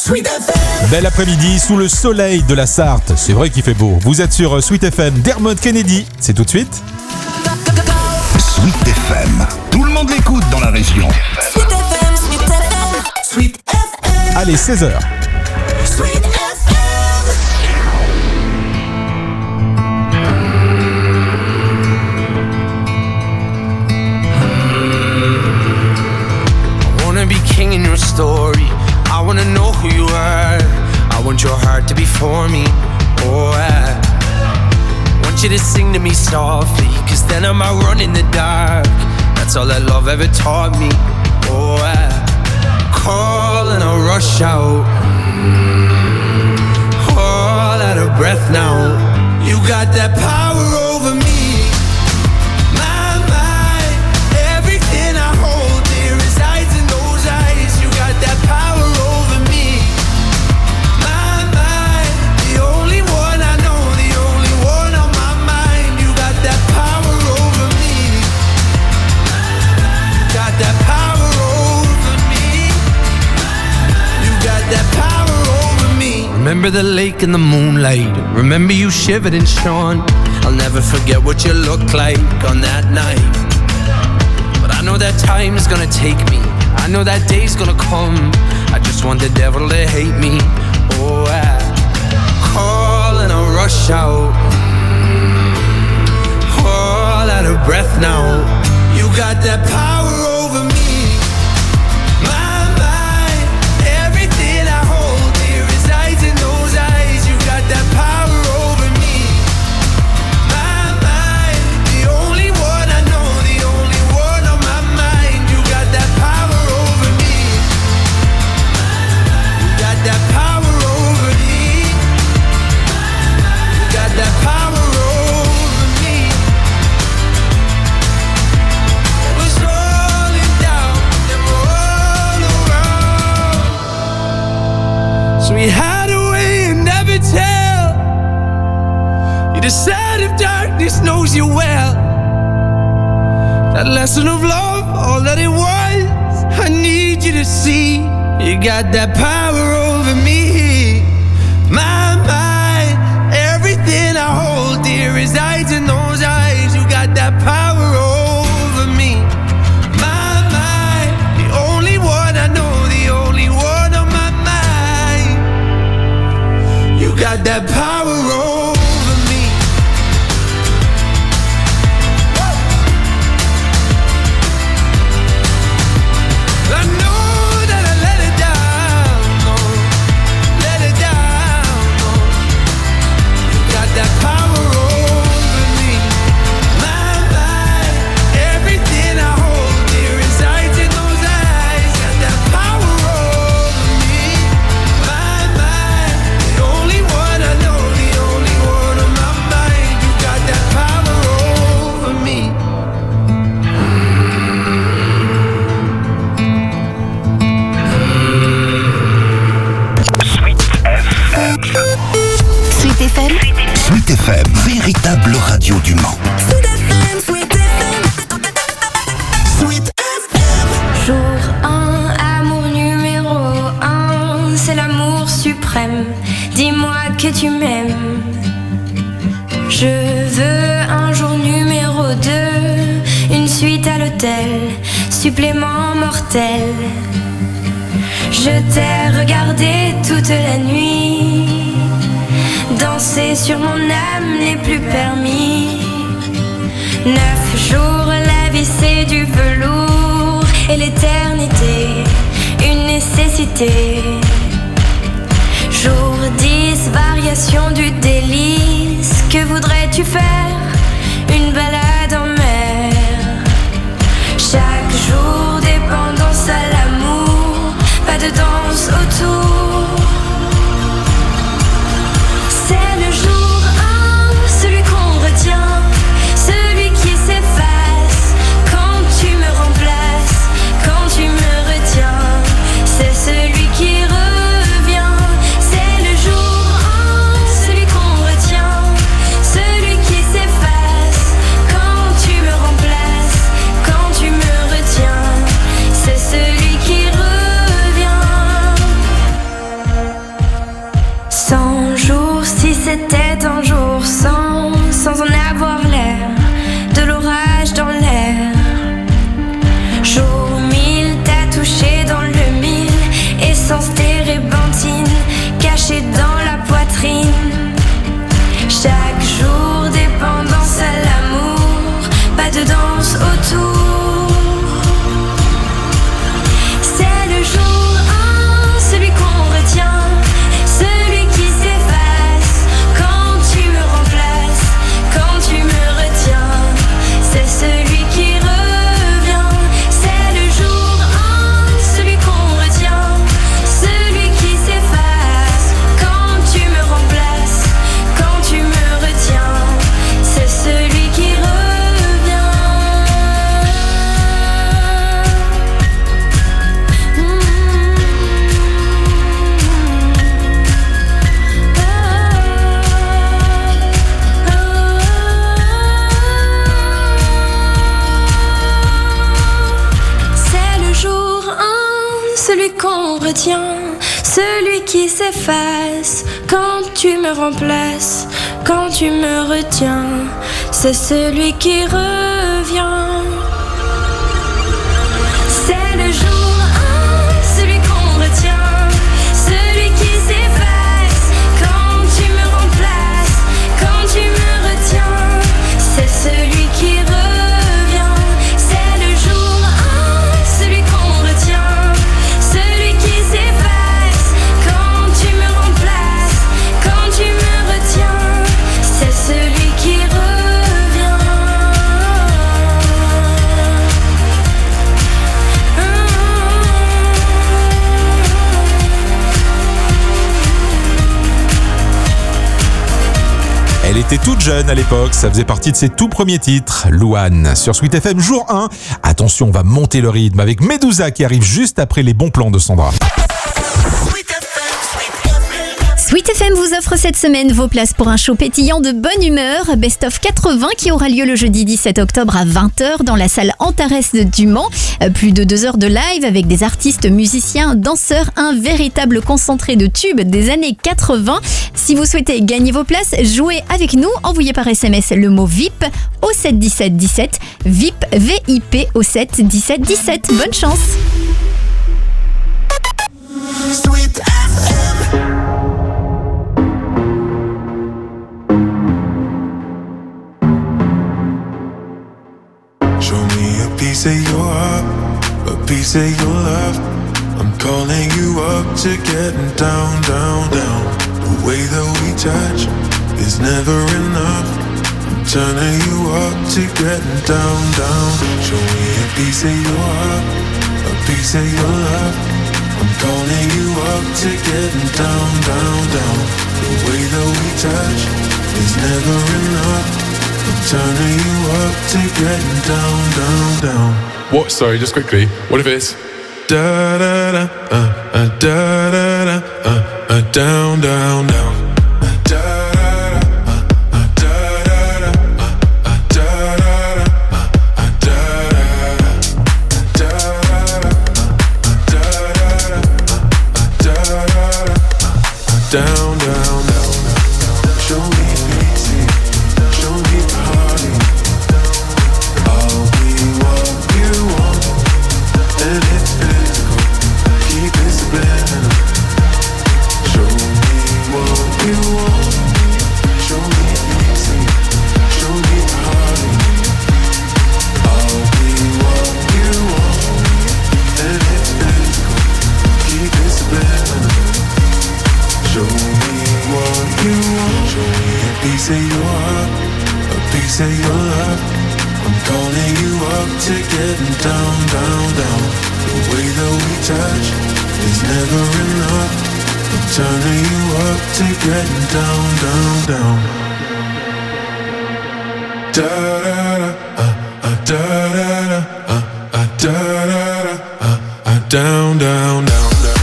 Sweet FM. Bel après-midi sous le soleil de la Sarthe. C'est vrai qu'il fait beau. Vous êtes sur Sweet FM. Dermot Kennedy, c'est tout de suite. Sweet FM. Tout le monde l'écoute dans la région. Sweet FM, Sweet FM, Sweet FM. Allez, 16h. Sweet FM. I wanna be king in your story. I wanna know who you are. I want your heart to be for me. Oh, I want you to sing to me softly, cause then I might run in the dark. That's all that love ever taught me. Oh, I call and I rush out, all out of breath now. You got that power over me. My mind, everything I hold dear resides in those eyes. You got that power over me. My mind, the only one I know, the only one on my mind. You got that power over me. You got that power over me. You got that power over me. Remember the lake in the moonlight. Remember you shivered and shone. I'll never forget what you looked like on that night. But I know that time's gonna take me. I know that day's gonna come. I just want the devil to hate me. Oh, I call and I rush out, all out of breath now. You got that power over me. My mind, everything I hold dear resides in those eyes. You got that power over me. My mind, the only one I know, the only one on my mind. You got that power over me. You got that power over me. You got that power over me. It was rolling down and all around. So we hide away and never tell. You decide if darkness knows you well. That lesson of love, all that it was, I need you to see. You got that power over me. My mind, everything I hold dear resides in those eyes. You got that power over me. My mind, the only one I know, the only one on my mind. You got that power over me. I know that I let it down, no, let it down, no. You got that power over me. My mind, everything I hold dear resides in those eyes. Got that power over me. My mind, the only one I know, the only one on my mind. You got that power over me. Sweet FM, Sweet FM, véritable radio du Mans. Sweet FM, Sweet FM. Sweet FM. Jour 1, amour numéro 1, c'est l'amour suprême. Dis-moi que tu m'aimes. Je veux un jour numéro 2, une suite à l'hôtel, supplément mortel. Je t'ai regardé toute la nuit, danser sur mon âme n'est plus permis. 9 jours, la vie c'est du velours, et l'éternité, une nécessité. Jour 10, variation du délice, que voudrais-tu faire? Une balade en mer. Chaque jour, dépendance à l'amour, pas de danse autour. C'est le jour 1, celui qu'on retient, celui qui s'efface quand tu me remplaces, quand tu me retiens. C'est celui qui revient. C'est le jour 1, celui qu'on retient, celui qui s'efface quand celui qu'on retient, celui qui s'efface quand tu me remplaces, quand tu me retiens, c'est celui qui revient. C'est le jour 1, celui qu'on retient, celui qui s'efface quand tu me remplaces, quand tu me retiens, c'est celui qui revient. C'est le jour 1, celui qu'on retient, celui qui s'efface quand tu me remplaces, quand tu me retiens, c'est celui qui revient. Elle était toute jeune à l'époque, ça faisait partie de ses tout premiers titres. Louane sur Sweet FM, jour 1. Attention, on va monter le rythme avec Medusa qui arrive juste après les bons plans de Sandra. Sweet FM vous offre cette semaine vos places pour un show pétillant de bonne humeur, Best of 80 qui aura lieu le jeudi 17 octobre à 20h dans la salle Antares du Mans. Plus de 2 heures de live avec des artistes, musiciens, danseurs, un véritable concentré de tubes des années 80. Si vous souhaitez gagner vos places, jouez avec nous, envoyez par SMS le mot VIP au 7 17 17, VIP VIP au 7 17 17. Bonne chance. Sweet FM. Show me a piece of your heart, a piece of your love. I'm calling you up to getting down, down, down. The way that we touch is never enough. I'm turning you up to getting down, down. Show me a piece of your heart, a piece of your love. I'm calling you up to getting down, down, down. The way that we touch is never enough. I'm turning you up to getting down, down, down. What? Sorry, just quickly. What if it's da da da da da da down, down, down. Down, down, down. Show me easy, show me party. I'll be what you want, and it's physical. Keep it subliminal. Show me what you want. Show me easy, show me party. I'll be what you want, and it's physical. Keep it subliminal. Show me what you want. Show me a piece of your heart, a piece of your love. I'm calling you up to getting down, down, down. The way that we touch is never enough. I'm turning you up to getting down, down, down. Da da da da da da da da down, down, down.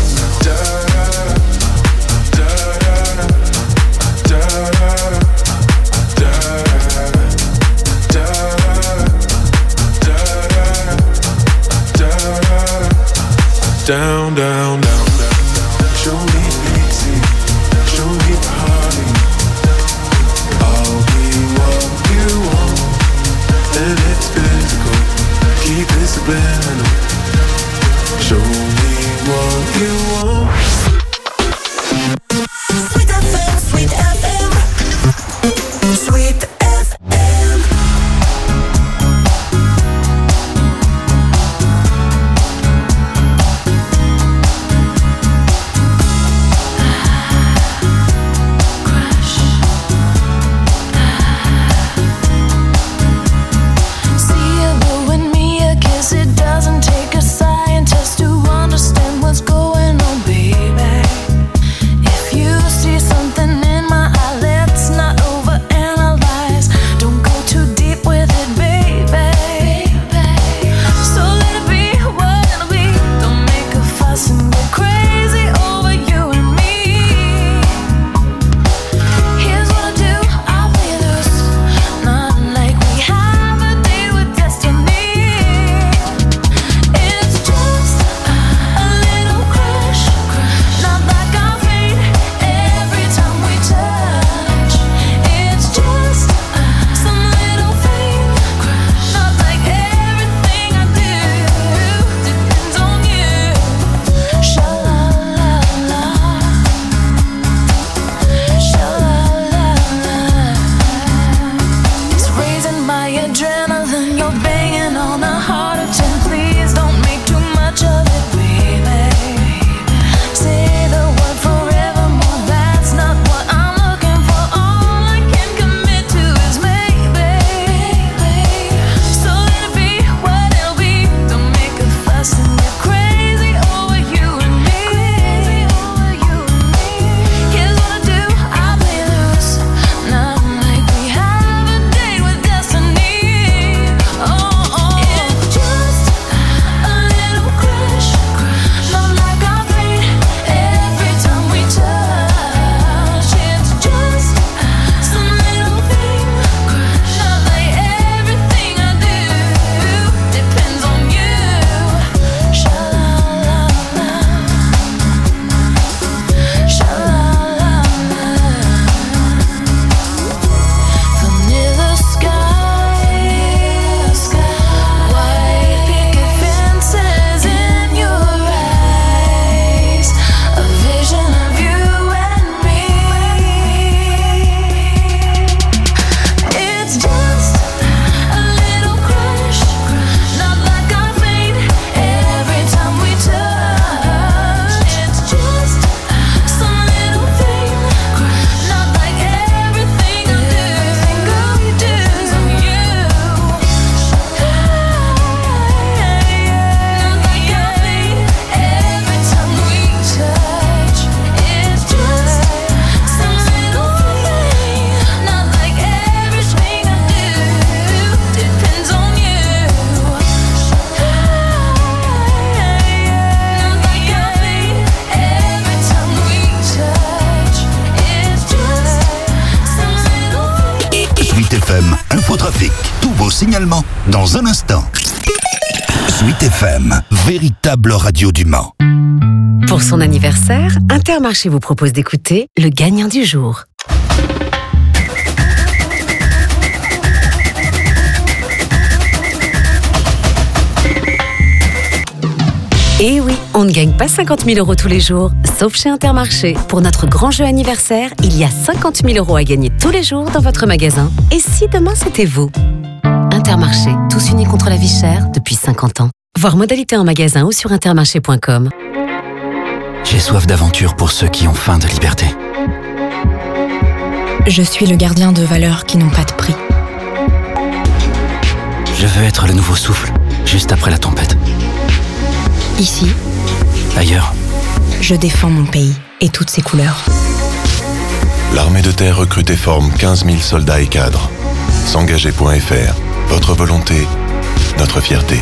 Down, down, down, down. Show me easy, show me party. I'll be what you want, and it's physical. Keep it subliminal. Show me what you want. Sweet FM, Sweet FM, Sweet FM. FM, Infotrafic. Tous vos signalements dans un instant. Sweet FM, véritable radio du Mans. Pour son anniversaire, Intermarché vous propose d'écouter le gagnant du jour. Et oui, on ne gagne pas 50 000 € tous les jours, sauf chez Intermarché. Pour notre grand jeu anniversaire, il y a 50 000 € à gagner tous les jours dans votre magasin. Et si demain c'était vous ? Intermarché, tous unis contre la vie chère depuis 50 ans. Voir modalité en magasin ou sur intermarché.com. J'ai soif d'aventure pour ceux qui ont faim de liberté. Je suis le gardien de valeurs qui n'ont pas de prix. Je veux être le nouveau souffle, juste après la tempête. Ici, Ailleurs, je défends mon pays et toutes ses couleurs. L'armée de terre recrute et forme 15 000 soldats et cadres. S'engager.fr. Votre volonté, notre fierté.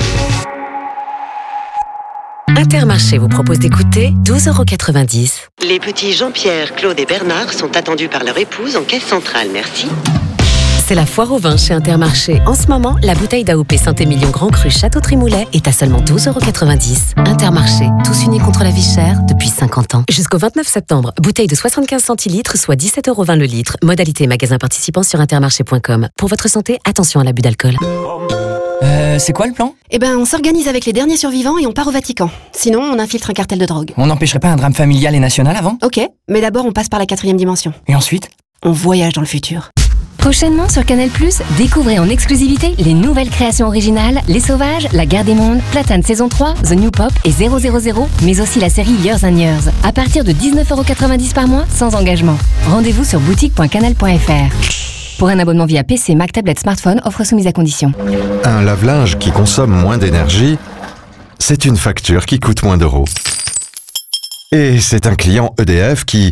Intermarché vous propose d'écouter 12,90 €. Les petits Jean-Pierre, Claude et Bernard sont attendus par leur épouse en caisse centrale, merci. C'est la foire au vin chez Intermarché. En ce moment, la bouteille d'AOP Saint-Émilion Grand Cru Château Trimoulet est à seulement 12,90 €. Intermarché, tous unis contre la vie chère depuis 50 ans. Jusqu'au 29 septembre, bouteille de 75 centilitres, soit 17,20 € le litre. Modalité magasin participant sur intermarché.com. Pour votre santé, attention à l'abus d'alcool. C'est quoi le plan ? Eh ben, on s'organise avec les derniers survivants et on part au Vatican. Sinon, on infiltre un cartel de drogue. On n'empêcherait pas un drame familial et national avant ? Ok, mais d'abord on passe par la 4e dimension. Et ensuite ? On voyage dans le futur. Prochainement sur Canal+, découvrez en exclusivité les nouvelles créations originales, Les Sauvages, La Guerre des Mondes, Platane saison 3, The New Pop et 000, mais aussi la série Years and Years. À partir de 19,90 € par mois, sans engagement. Rendez-vous sur boutique.canal.fr. Pour un abonnement via PC, Mac, tablette, smartphone, offre soumise à condition. Un lave-linge qui consomme moins d'énergie, c'est une facture qui coûte moins d'euros. Et c'est un client EDF qui...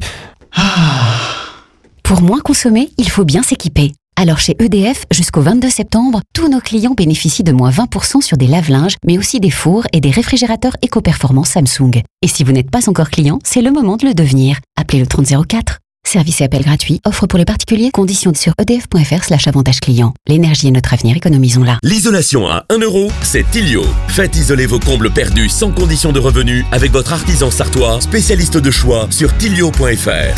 Pour moins consommer, il faut bien s'équiper. Alors chez EDF, jusqu'au 22 septembre, tous nos clients bénéficient de moins 20% sur des lave-linges, mais aussi des fours et des réfrigérateurs éco-performance Samsung. Et si vous n'êtes pas encore client, c'est le moment de le devenir. Appelez le 3004. Service et appel gratuit, offre pour les particuliers, conditions sur edf.fr/avantage client. L'énergie est notre avenir, économisons-la. L'isolation à 1 €, c'est Tilio. Faites isoler vos combles perdus sans condition de revenu avec votre artisan sartois, spécialiste de choix sur tilio.fr.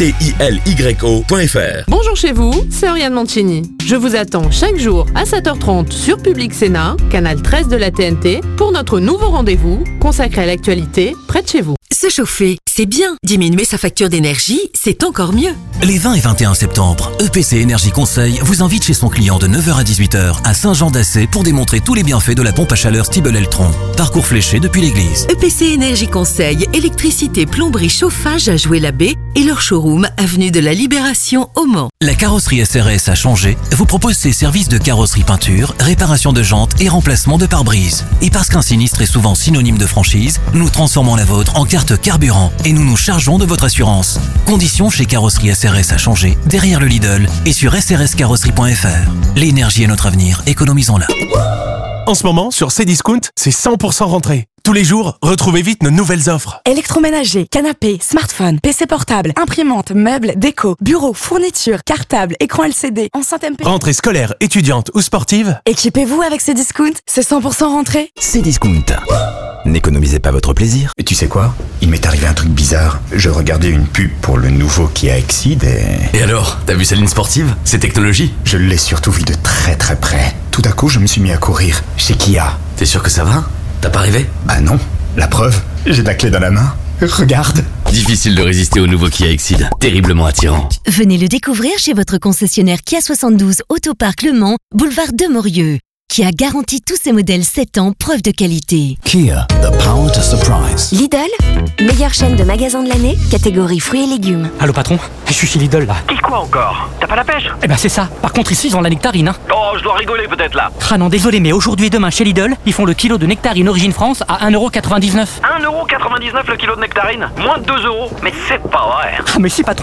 TILYO.fr. Bonjour chez vous, c'est Oriane Mancini. Je vous attends chaque jour à 7h30 sur Public Sénat, canal 13 de la TNT, pour notre nouveau rendez-vous consacré à l'actualité près de chez vous. Se chauffer, c'est bien. Diminuer sa facture d'énergie, c'est encore mieux. Les 20 et 21 septembre, EPC Énergie Conseil vous invite chez son client de 9h à 18h à Saint-Jean-d'Assé pour démontrer tous les bienfaits de la pompe à chaleur Stiebel-Eltron. Parcours fléché depuis l'église. EPC Énergie Conseil, électricité, plomberie, chauffage à Jouer-l'Abbé et leur showroom avenue de la Libération au Mans. La carrosserie SRS a changé, vous propose ses services de carrosserie peinture, réparation de jantes et remplacement de pare-brise. Et parce qu'un sinistre est souvent synonyme de franchise, nous transformons la vôtre en carte carburant et nous nous chargeons de votre assurance. Conditions chez Carrosserie SRS a changé, derrière le Lidl et sur srscarrosserie.fr. L'énergie est notre avenir, économisons-la. En ce moment, sur Cdiscount, c'est 100% rentrée. Tous les jours, retrouvez vite nos nouvelles offres. Électroménager, canapé, smartphone, PC portable, imprimante, meubles, déco, bureau, fourniture, cartable, écran LCD, enceinte MP. Rentrée scolaire, étudiante ou sportive, équipez-vous avec Cdiscount, c'est 100% rentrée. Cdiscount. N'économisez pas votre plaisir. Et tu sais quoi ? Il m'est arrivé un truc bizarre. Je regardais une pub pour le nouveau Kia Exceed et... Et alors ? T'as vu sa ligne sportive ? C'est technologie ? Je l'ai surtout vu de très très près. Tout à coup, je me suis mis à courir chez Kia. T'es sûr que ça va ? T'as pas rêvé ? Bah non. La preuve, j'ai la clé dans la main. Regarde. Difficile de résister au nouveau Kia Exceed. Terriblement attirant. Venez le découvrir chez votre concessionnaire Kia 72 Autoparc Le Mans, boulevard de Morieux. Qui a garanti tous ses modèles 7 ans, preuve de qualité. Kia, the power to surprise. Lidl, meilleure chaîne de magasins de l'année, catégorie fruits et légumes. Allô patron, je suis chez Lidl là. Et quoi encore ? T'as pas la pêche ? Eh ben c'est ça, par contre ici ils ont la nectarine. Oh, je dois rigoler peut-être là. Ah non, désolé, mais aujourd'hui et demain chez Lidl, ils font le kilo de nectarine Origine France à 1,99 €. 1,99 € le kilo de nectarine ? Moins de 2 €. Mais c'est pas vrai. Ah mais si patron, hein.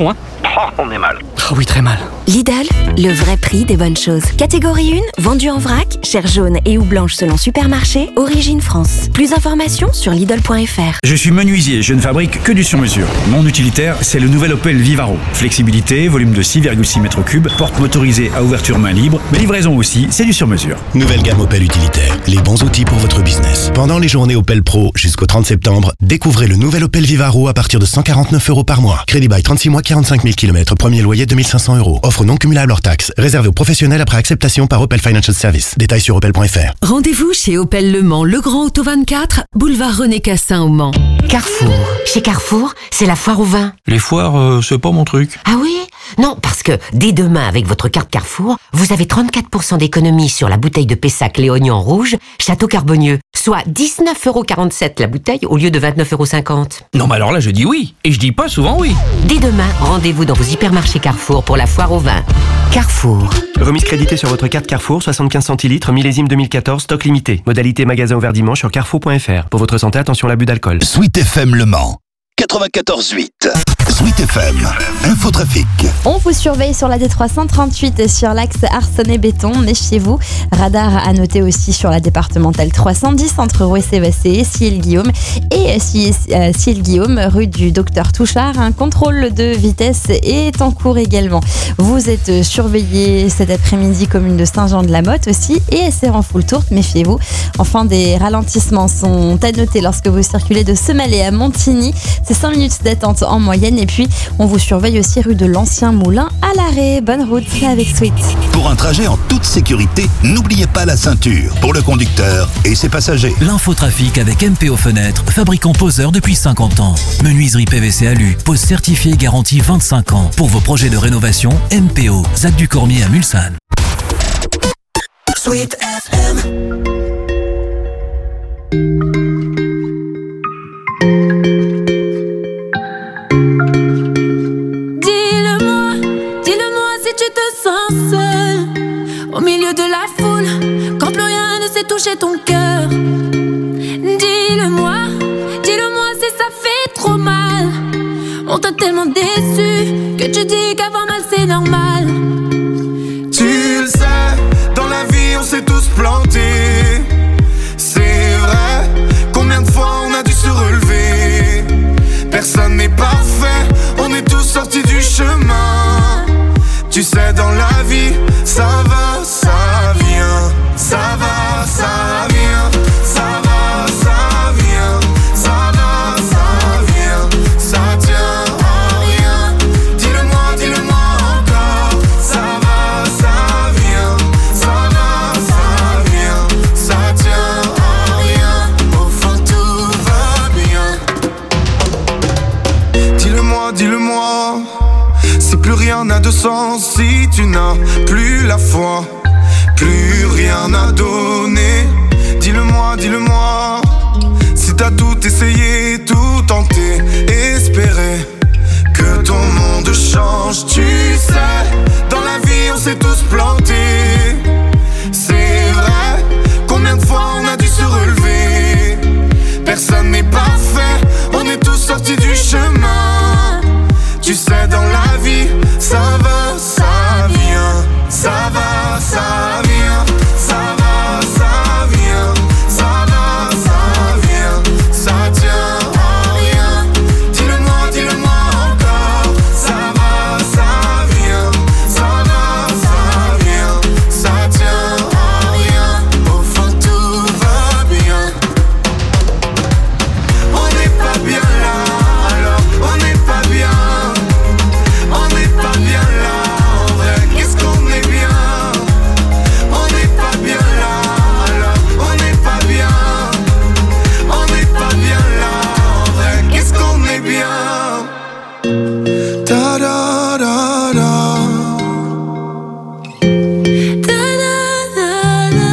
Oh, on est mal. Oh oui, très mal. Lidl, le vrai prix des bonnes choses. Catégorie 1, vendu en vrac, chair jaune et ou blanche selon supermarché, origine France. Plus d'informations sur Lidl.fr. Je suis menuisier, je ne fabrique que du sur-mesure. Mon utilitaire, c'est le nouvel Opel Vivaro. Flexibilité, volume de 6,6 m3, porte motorisée à ouverture main libre, mais livraison aussi, c'est du sur-mesure. Nouvelle gamme Opel Utilitaire, les bons outils pour votre business. Pendant les journées Opel Pro jusqu'au 30 septembre, découvrez le nouvel Opel Vivaro à partir de 149 € par mois. Crédit by 36 mois, 45 000 km, premier loyer 2500 €. Offre non cumulable hors taxe, réservé aux professionnels après acceptation par Opel Financial Service. Détails sur opel.fr. Rendez-vous chez Opel Le Mans, Le Grand Auto 24, boulevard René Cassin au Mans. Carrefour. Chez Carrefour, c'est la foire au vin. Les foires, c'est pas mon truc. Ah oui? Non, parce que dès demain, avec votre carte Carrefour, vous avez 34% d'économie sur la bouteille de Pessac Léognan Rouge, Château Carbonieux, soit 19,47 € la bouteille au lieu de 29,50 €. Non, mais alors là, je dis oui. Et je dis pas souvent oui. Dès demain, rendez-vous dans vos hypermarchés Carrefour pour la foire au vin. Carrefour. Remise créditée sur votre carte Carrefour, 75 centilitres, millésime 2014, stock limité. Modalité magasin ouvert dimanche sur carrefour.fr. Pour votre santé, attention à l'abus d'alcool. Sweet FM Le Mans, 94.8. Sweet FM, infotrafic. On vous surveille sur la D338 et sur l'axe Arcenay-Béton, méfiez-vous. Radar à noter aussi sur la départementale 310 entre Rouessé-Vassé et Siel-Guillaume. Et Siel-Guillaume, rue du Docteur Touchard, un contrôle de vitesse est en cours également. Vous êtes surveillé cet après-midi, commune de Saint-Jean-de-la-Motte aussi, et SR en full tourte, méfiez-vous. Enfin, des ralentissements sont à noter lorsque vous circulez de Semalé à Montigny. C'est 5 minutes d'attente en moyenne. Et puis, on vous surveille aussi rue de l'Ancien Moulin à l'arrêt. Bonne route avec Sweet. Pour un trajet en toute sécurité, n'oubliez pas la ceinture pour le conducteur et ses passagers. L'infotrafic avec MPO Fenêtres, fabricant poseur depuis 50 ans. Menuiserie PVC Alu, pose certifiée garantie 25 ans. Pour vos projets de rénovation, MPO, Zac du Cormier à Mulsanne. Sweet FM. Au milieu de la foule, quand plus rien ne sait toucher ton cœur. Dis-le-moi si ça fait trop mal. On t'a tellement déçu que tu dis qu'avoir mal c'est normal. Tu le sais, dans la vie on s'est tous plantés. C'est vrai, combien de fois on a dû se relever. Personne n'est parfait, on est tous sortis du chemin. Tu sais, dans la vie, ça va, ça vient. Ça va, ça vient. Ça va, ça vient. Ça va, ça vient. Ça tient à rien. Dis-le-moi encore. Ça va, ça vient. Ça va, ça vient. Ça tient à rien. Au fond, tout va bien. Dis-le-moi. Si plus rien n'a de sens, si tu n'as plus la foi, plus rien à donner. Dis-le-moi. Si t'as tout essayé, tout tenté, espéré que ton monde change. Tu sais, dans la vie on s'est tous plantés. C'est vrai, combien de fois on a dû se relever. Personne n'est parfait, on est tous sortis du chemin. Tu sais, dans la vie, ça va, ça vient. Ça va, ça vient. Ça va, ça vient. Ça va, ça vient. Ça tient à rien. Dis-le-moi encore. Ça va, ça vient. Ça va, ça vient. Ça tient à rien. Au fond, tout va bien. On n'est pas bien là, alors on n'est pas bien. On n'est pas bien là, en vrai, qu'est-ce qu'on est bien. On n'est pas bien là, alors on n'est pas bien. On n'est pas bien là, en vrai, qu'est-ce qu'on est bien. Ta da da da. Ta da da da.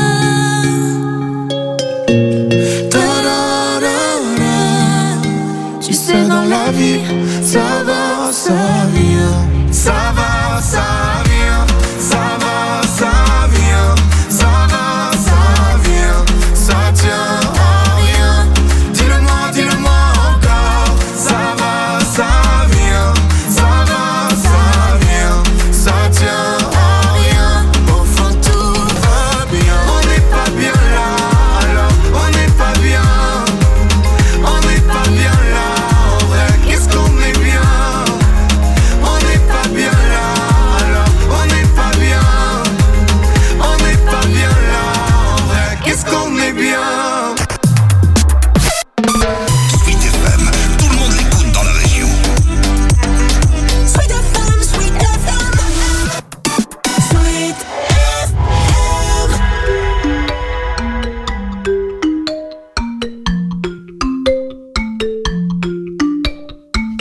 Ta da da da. Tu sais, dans la vie, ça va, ça vient. Ça va, ça vient. Ça va, ça vient. Ça va, ça vient. Ça tient à rien. Dis-le-moi encore. Ça va, ça vient. Ça va, ça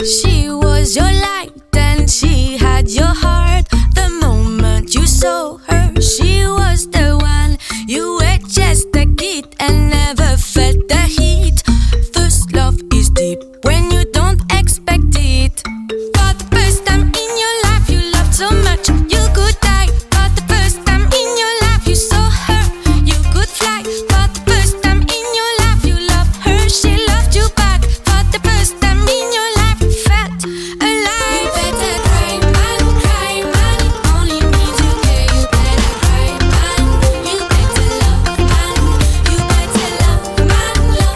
She was your light and she had your heart. The moment you saw her, she was the one. You were just a kid and never felt the heat. First love is deep when you don't expect it. For the first time in your life, you loved so much you could die. For the first time in your life, you saw her, you could fly. For the first time in your life, you loved her, she loved you back. For the first time in your life, you felt alive. You better cry, man, it only means you care. You better cry, man, you better love, man, you better love, man,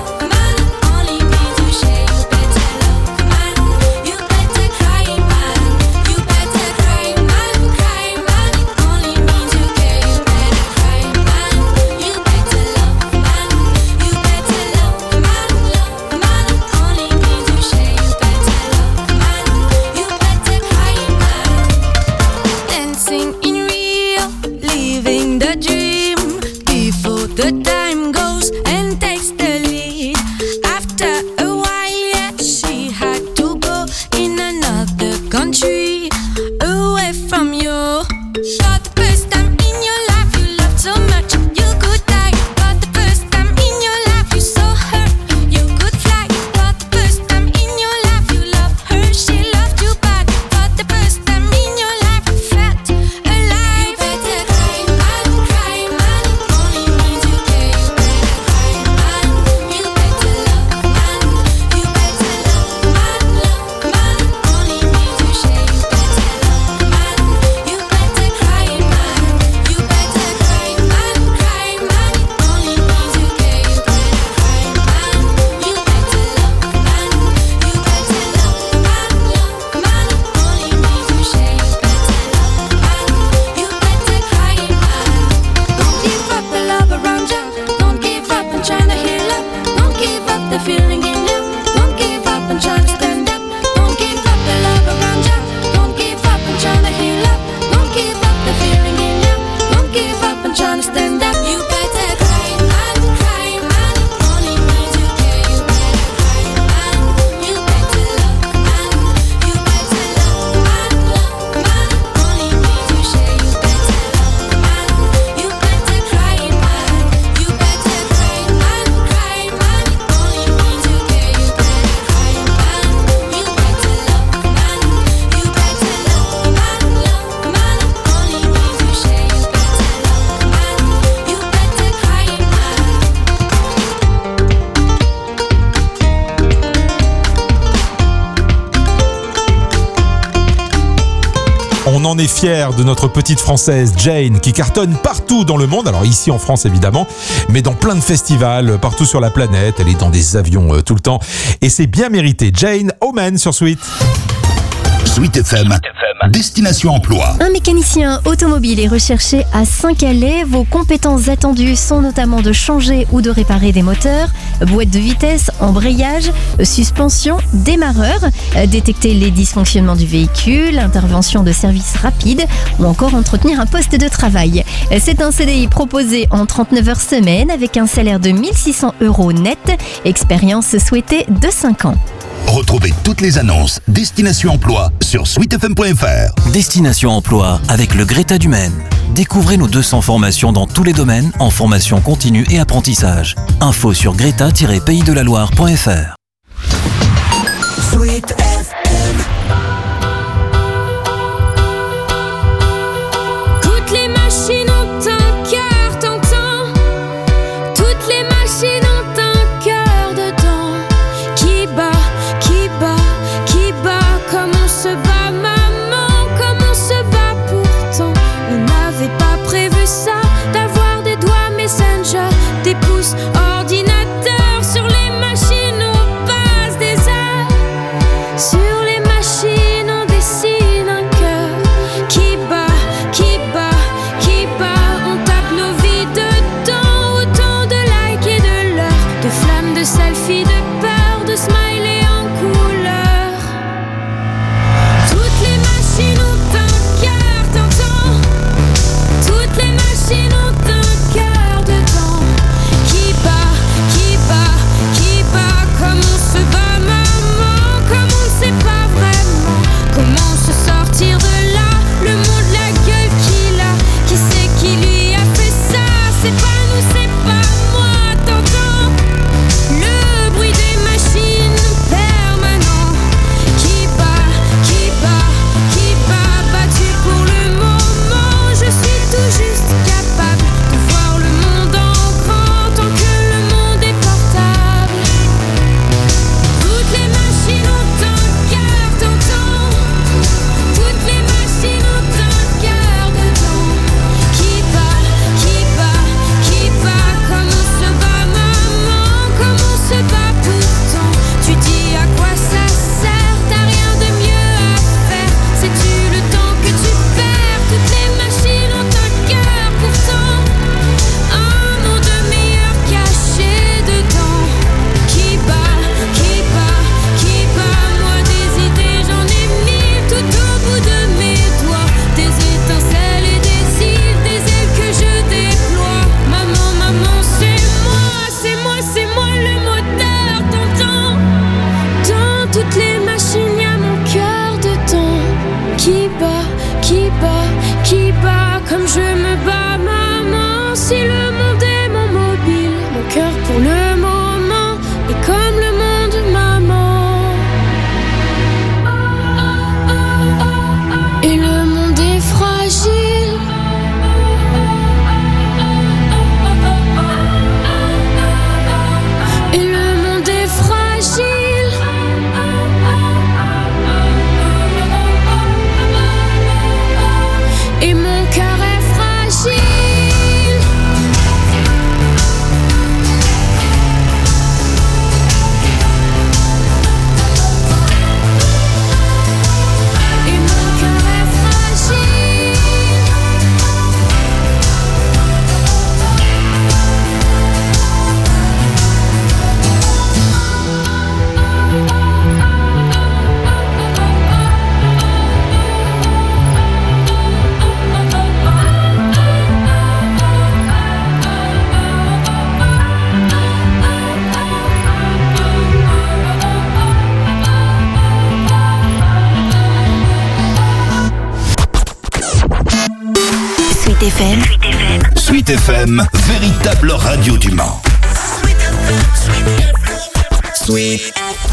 it only means you share. You better love, man, you better cry, man, you better cry, man, it only means you care. You better cry, man, you better love, man, you better love, man, it only means you share. You better love, man, you better cry, man. Dancing in Rio, living the dream before the time goes and takes the lead. After a while, yeah, she had to go in another country, away from you. For the first time in your life, you loved so much you could die. For the first time in your life, you saw her, you could fly. For the first time in your life, you loved her, she loved you back. For the first time in your life, you felt alive. You better cry, man, it only means you care. You better cry, man, you better love, man, you better love, man, it only means you share. You better love, man, you better cry, man, you better cry, man, it only means you care. You better cry, man, you better love, man, you better love, man, it only means you share. You better love, man, you better cry, man. Don't give up the love around you. Don't give up and try to heal up. Don't give up the feeling in you. Don't give up and try to stand up. Don't give up the love around you. Don't give up and try to heal up. Don't give up the feeling in you. Don't give up and try to stand up. You better cry, man, it only means you care. You better cry, man, you better love, man, you better love, man, it only means you share. You better love, man, you better cry, man, you better cry, man, it only means you care. You better cry, man, you better love, man, you better love, man, it only means you share. You better love, man, you better cry, man. On en est fiers de notre petite française Jane qui cartonne partout dans le monde, alors ici en France évidemment, mais dans plein de festivals partout sur la planète. Elle est dans des avions tout le temps et c'est bien mérité. Jane Oman sur Sweet. Sweet FM, destination emploi. Un mécanicien automobile est recherché à Saint-Calais. Vos compétences attendues sont notamment de changer ou de réparer des moteurs, boîte de vitesse, embrayage, suspension, démarreur, détecter les dysfonctionnements du véhicule, intervention de service rapide ou encore entretenir un poste de travail. C'est un CDI proposé en 39 heures semaine avec un salaire de 1 600 € net, expérience souhaitée de 5 ans. Retrouvez toutes les annonces Destination Emploi sur sweetfm.fr. Destination Emploi avec le Greta du Maine. Découvrez nos 200 formations dans tous les domaines en formation continue et apprentissage. Info sur greta-paysdelaloire.fr. Sweet FM. Toutes les machines ont un cœur, t'entends? Toutes les machines ont un cœur dedans qui bat, qui bat, qui bat. Comme on se bat, maman, comme on se bat pourtant. On n'avait pas prévu ça, d'avoir des doigts Messenger, des pouces ordinateurs sur les machines au FM. Suite FM, véritable radio du Mans. Sweet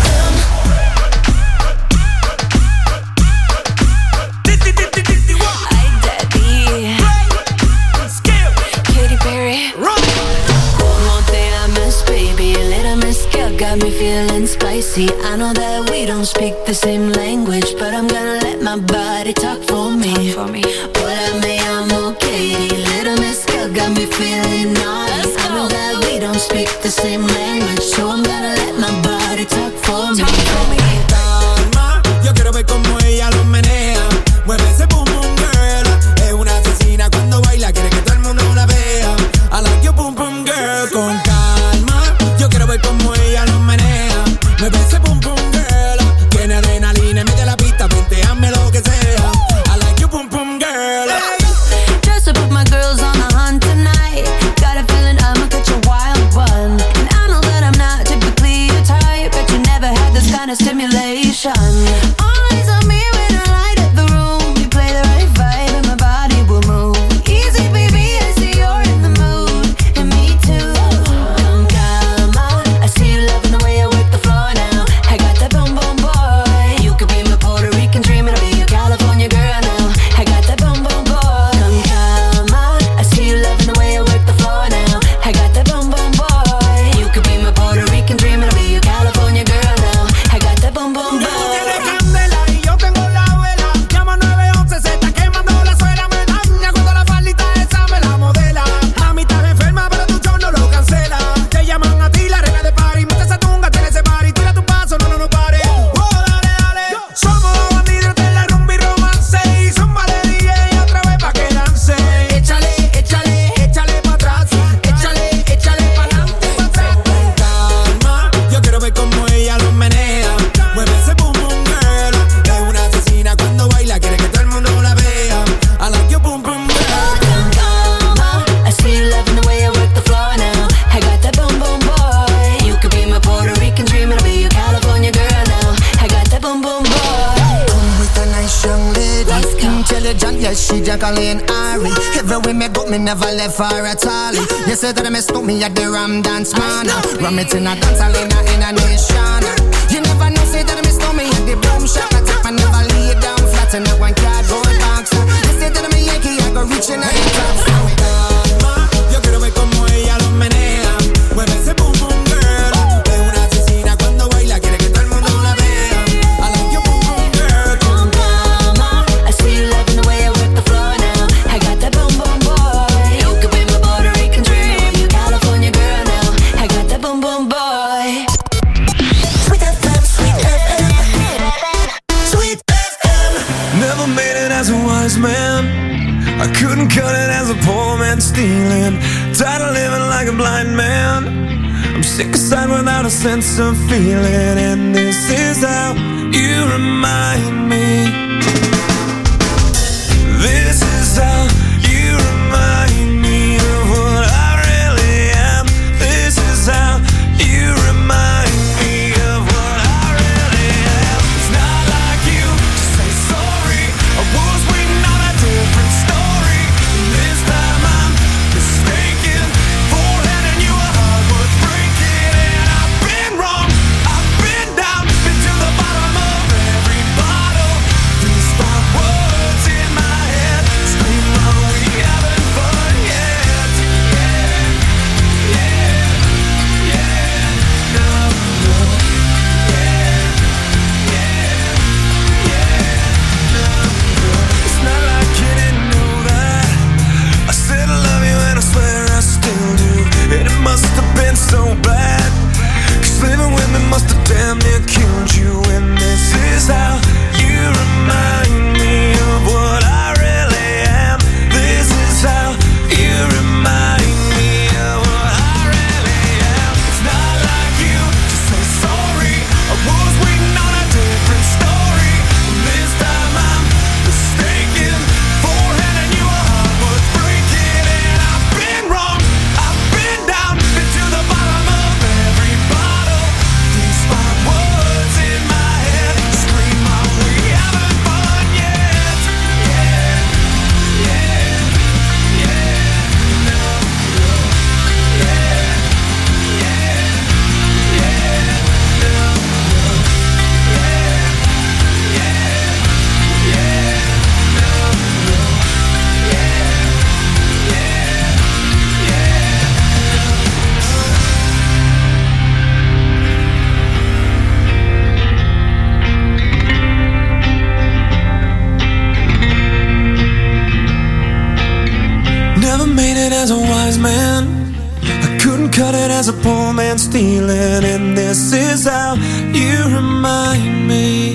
got me feeling spicy. I know that we don't speak the same language, but I'm gonna let my body talk for me. Hola, me llamo Katie. Little Miss Girl got me feeling naughty. I know that we don't speak the same language, so I'm gonna let my body talk for me. Calma, yo quiero ver cómo ella lo menea. Mueve ese boom boom girl. Es una asesina cuando baila, quiere que todo el mundo la vea. I like your boom boom girl. Con calma, yo quiero ver cómo ella lo menea. Mueve ese boom boom girl. Tiene adrenalina, mete la pista, venteame lo que sea. I like your boom boom girl. Just to put my girls on the hunt tonight. Got a feeling I'ma catch a wild one. And I know that I'm not typically your type, but you never had this kind of stimulation. Eyes on me when I light up the room. You play the right vibe and my body will move. Easy, baby, I see you're in the mood, and me too. Con calma, I see you loving the way I work the floor now. I got that boom boom boy. You could be my Puerto Rican dream, and I'll be your California girl now. I got that boom boom boy. Con calma, I see you loving the way I work the floor now. I got that boom boom boy. You could be my Puerto Rican dream, and I'll be your California girl now. I got that boom boom boy. Yo tengo la vela, llama 911, se está quemando la suela, me daña cuando la faldita esa me la modela. Mami estás enferma, pero tu show no lo cancela. Te llaman a ti la reina de party, mucha esa tunga, ten ese party, tira tu paso, no pare. Oh, dale, dale, somos los bandidos de la rumba y romance, y zumba de DJ otra vez pa' que dance. Échale, échale, échale pa' atrás, échale, échale pa' adelante, pa' atrás. Con calma, yo quiero ver cómo ella lo menea. Mueve ese boom boom girl. Es una asesina cuando baila, quiere que todo el mundo la vea. I like your boom boom girl. Con calma, I see you loving the way I work the floor now. I got that boom boom boy. You could be my Puerto Rican dream, and I'll be your California girl now. I got that boom boom boy. Come with a nice young lady. Let's go. Intelligent, yes, she Jacqueline Ari. Everywhere me go, me never left her at all. You say that I messed up me at the Ram Dance Man. Ram it in a dance hall in a nation. You never know, say that I messed up me at the Boom Shop. I take my never lay down flat in a one cardboard box. You say that I'm a Yankee, I go reaching out the top. Calma, yo quiero ver cómo ella lo menea. Mueve ese boom boom girl. Es una asesina cuando baila, quiere que todo el mundo la vea. I like your boom boom girl. Con calma, I see you loving the way I work the floor now. I got that boom boom boy. You could be my Puerto Rican dream, you California girl now. I got that boom boom boy. Sweet FM, Sweet FM, Sweet FM. Never made it as a wise man. I couldn't cut it as a poor man stealing. Tired of living like a blind man. I'm sick aside without a sense of feeling. And this is how you remind me. This is how you remind me of what I really am. This is how you remind me of what I really am. It's not like you to say sorry. I was waiting on a different story. This time I'm mistaken for handing you a heart worth breaking. And I've been wrong, I've been down, been to the bottom there's a poor man stealing, and this is how you remind me.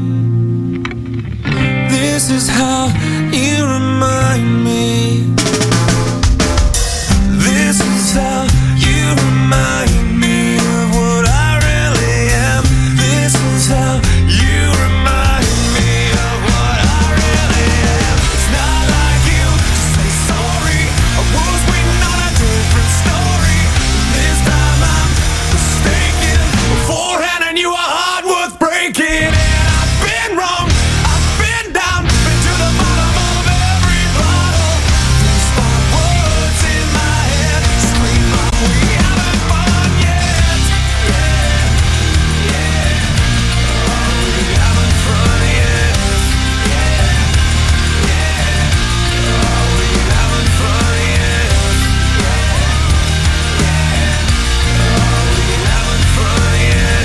This is how you remind me. This is how you remind me of what I really am. This is how you remind me of what I really am. It's not like you to say sorry. I was waiting on a different story. This time I'm mistaken. Beforehand I knew a heart worth breaking. And I've been wrong, I've been down, been to the bottom of every bottle. These five words in my head scream out, we haven't fun yet. Yeah, yeah. Oh, we haven't fun yet. Yeah, yeah. Oh, we haven't fun yet. Yeah, yeah. Oh, we haven't fun yet.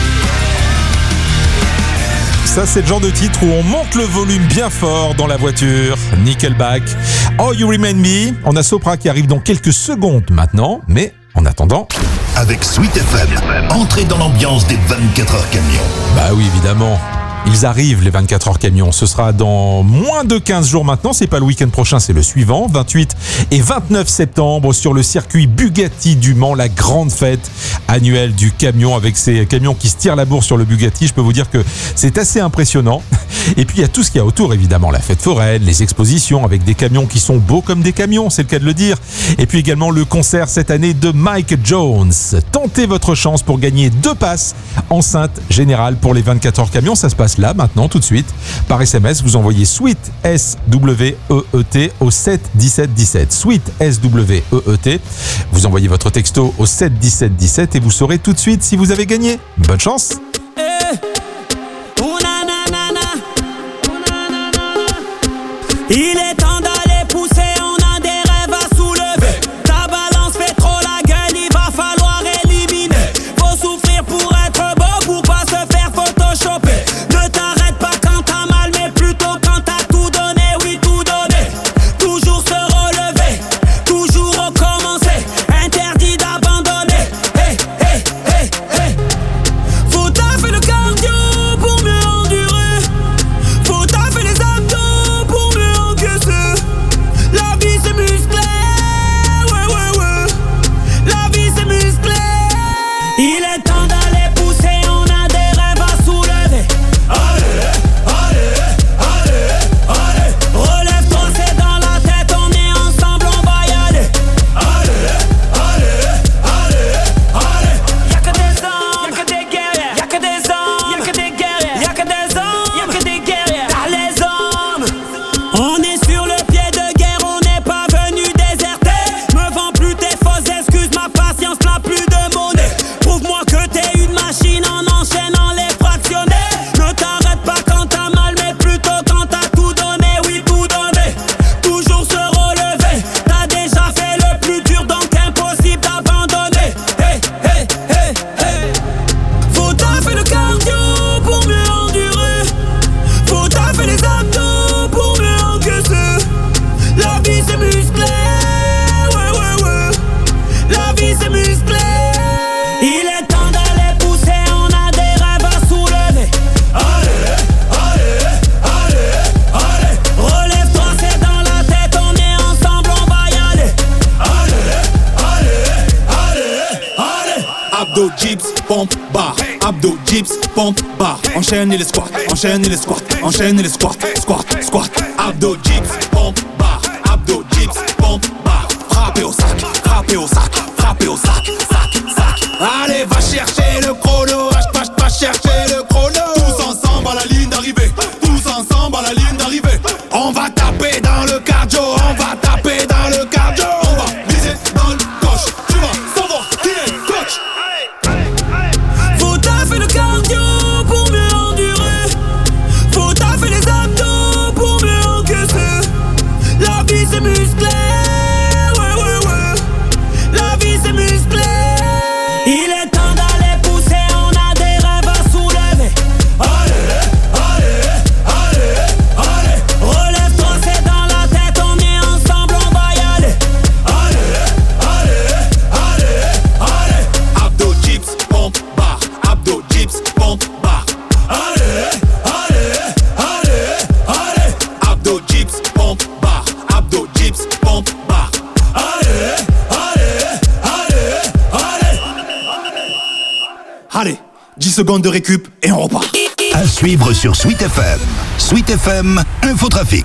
Ça, c'est le genre de titre où on monte le volume bien fort dans la voiture. Nickelback. Oh, You Remind Me. On a Sopra qui arrive dans quelques secondes maintenant, mais en attendant... Avec Sweet FM, entrez dans l'ambiance des 24 heures camions. Bah oui, évidemment. Ils arrivent, les 24 heures camions. Ce sera dans moins de 15 jours maintenant. C'est pas le week-end prochain, c'est le suivant. 28 et 29 septembre sur le circuit Bugatti du Mans, la grande fête annuelle du camion avec ces camions qui se tirent la bourre sur le Bugatti. Je peux vous dire que c'est assez impressionnant. Et puis il y a tout ce qu'il y a autour, évidemment. La fête foraine, les expositions avec des camions qui sont beaux comme des camions, c'est le cas de le dire. Et puis également le concert cette année de Mike Jones. Tentez votre chance pour gagner 2 passes enceinte générale pour les 24 heures camions. Ça se passe là, maintenant, tout de suite. Par SMS, vous envoyez SWEET, S-W-E-E-T, au 7 17 17. SWEET, S-W-E-E-T. Vous envoyez votre texto au 7 17 17 et vous saurez tout de suite si vous avez gagné. Bonne chance! Il est temps d'aller pousser, on a des rêves à soulever. Ta balance fait trop la gueule, il va falloir éliminer. Faut souffrir pour être beau, pour pas se faire photoshopper. Ne t'arrête pas quand t'as mal, mais plutôt quand t'as tout donné, oui tout donné. Toujours se relever, toujours recommencer. Interdit d'abandonner. Hey, hey, hey, hey. Faut taffer le cardio pour mieux endurer. Faut taffer les abdos pour mieux encaisser. La vie c'est musclé, ouais ouais ouais. La vie c'est musclé. Il est temps d'aller pousser, on a des rêves à soulever. Allez, allez, allez, allez. Relève-toi, c'est dans la tête, on est ensemble, on va y aller. Allez, allez, allez, allez. Y'a que des hommes, y'a que des guerriers. Y'a que des hommes, y'a que des guerriers. Y'a que des hommes, y'a que des guerriers. T'as les hommes. On est sur le pied de guerre, on n'est pas venu déserter. Me vends plus tes fausses excuses, ma patience n'a plus de monnaie. Prouve-moi que t'es une machine en enchaînant les fractionnés. Ne t'arrête pas quand t'as mal, mais plutôt quand t'as tout donné, oui tout donné. Toujours se relever, t'as déjà fait le plus dur, donc impossible d'abandonner. Hey, hey, hey, hey. Faut taffer le cardio pour mieux endurer. Faut taffer les abdos pour mieux encaisser. La vie c'est musclé, ouais ouais ouais. La vie c'est musclé. Il est temps d'aller pousser, on a des rêves à soulever. Allez, allez, allez, allez. Relève-toi, c'est dans la tête, on est ensemble, on va y aller. Allez, allez, allez, allez. Abdo, dips, pompe, bar. Abdo, dips, pompe, bar. Enchaîne les squats, enchaîne les squats, enchaîne les squats, squat, squat. Abdo, dips, pompe, bar. Abdo, dips, pompe, bar. Frappez au sac, frappez au sac, frappez au sac, sac, sac. Allez, va chercher le chrono, va chercher le chrono. Tous ensemble à la ligne d'arrivée, tous ensemble à la ligne d'arrivée. On va taper dans le cardio, on va taper dans le cardio. On va viser dans le coche, tu vas savoir qui est coach. Faut taffer le cardio pour mieux endurer. Faut taffer les abdos pour mieux encaisser. La vie c'est musclé, ouais ouais ouais. La vie c'est musclé. Il est temps d'aller pousser, on a des rêves à soulever. secondes de récup et on repart. À suivre sur Sweet FM. Sweet FM, Infotrafic.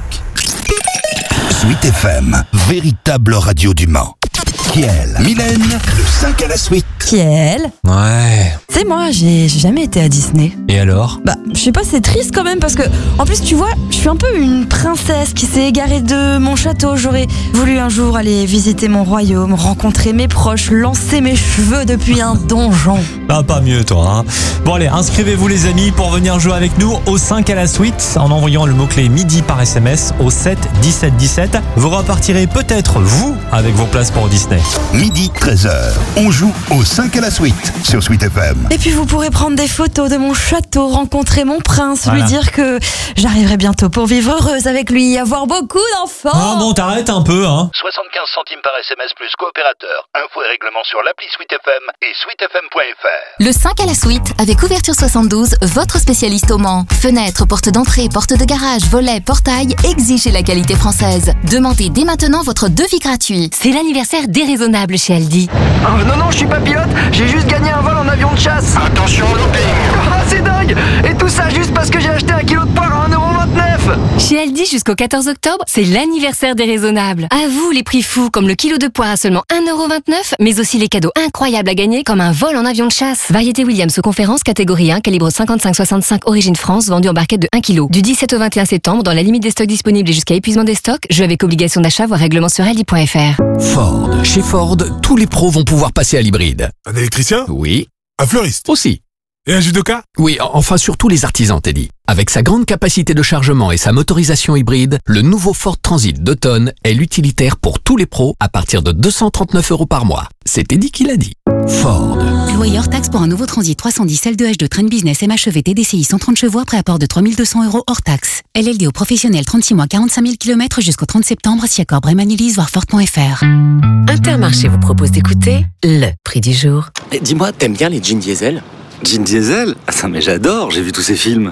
Sweet FM, véritable radio du Mans. Kiel, Mylène, le 5 à la suite. Kiel. Ouais. Tu sais, moi, j'ai jamais été à Disney. Et alors? Bah, je sais pas, c'est triste quand même parce que, en plus, tu vois, je suis un peu une princesse qui s'est égarée de mon château. J'aurais voulu un jour aller visiter mon royaume, rencontrer mes proches, lancer mes cheveux depuis un donjon. Ah, pas mieux, toi, hein. Bon, allez, inscrivez-vous, les amis, pour venir jouer avec nous au 5 à la suite en envoyant le mot-clé midi par SMS au 7 17 17. Vous repartirez peut-être, vous, avec vos places pour Disney. Midi 13h, on joue au 5 à la suite sur Sweet FM. Et puis vous pourrez prendre des photos de mon château, rencontrer mon prince, Voilà. lui dire que j'arriverai bientôt pour vivre heureuse avec lui, avoir beaucoup d'enfants. Ah bon, t'arrêtes un peu, hein. 75 centimes par SMS plus coopérateur. Infos et règlements sur l'appli Sweet FM et sweetfm.fr. Le 5 à la suite avec Ouverture 72, votre spécialiste au Mans. Fenêtres, portes d'entrée, portes de garage, volets, portails, exigez la qualité française. Demandez dès maintenant votre devis gratuit. C'est l'anniversaire déraisonnable chez Aldi. Non, je suis pas pilote, j'ai juste gagné un vol en avion de chasse. Attention au looping. Ah, c'est dingue. Et tout ça juste parce que j'ai acheté 1 kilo de poire à 1,29 €. Chez Aldi jusqu'au 14 octobre, c'est l'anniversaire déraisonnable. À vous les prix fous comme le kilo de poire à seulement 1,29 €, mais aussi les cadeaux incroyables à gagner comme un vol en avion de chasse. Variété Williams conférence catégorie 1, calibre 55-65, origine France, vendu en barquette de 1 kg. Du 17 au 21 septembre, dans la limite des stocks disponibles et jusqu'à épuisement des stocks, jeu avec obligation d'achat, voire règlement sur aldi.fr. Ford. Chez Ford, tous les pros vont pouvoir passer à l'hybride. Un électricien? Oui. Un fleuriste? Aussi. Et un judoka? Oui, enfin surtout les artisans, Teddy. Avec sa grande capacité de chargement et sa motorisation hybride, le nouveau Ford Transit 2 tonnes est l'utilitaire pour tous les pros à partir de 239 € par mois. C'est Teddy qui l'a dit. Ford. Loyer hors taxe pour un nouveau Transit 310 L2H2 Train Business MHEV TDCi 130 chevaux après apport de 3 200 € hors taxe. LLD aux professionnels 36 mois 45 000 km jusqu'au 30 septembre si accord Bremanilis voire Ford.fr. Intermarché vous propose d'écouter le prix du jour. Dis-moi, t'aimes bien les jeans diesel? Jean Diesel? Ah ça, mais j'adore, j'ai vu tous ces films.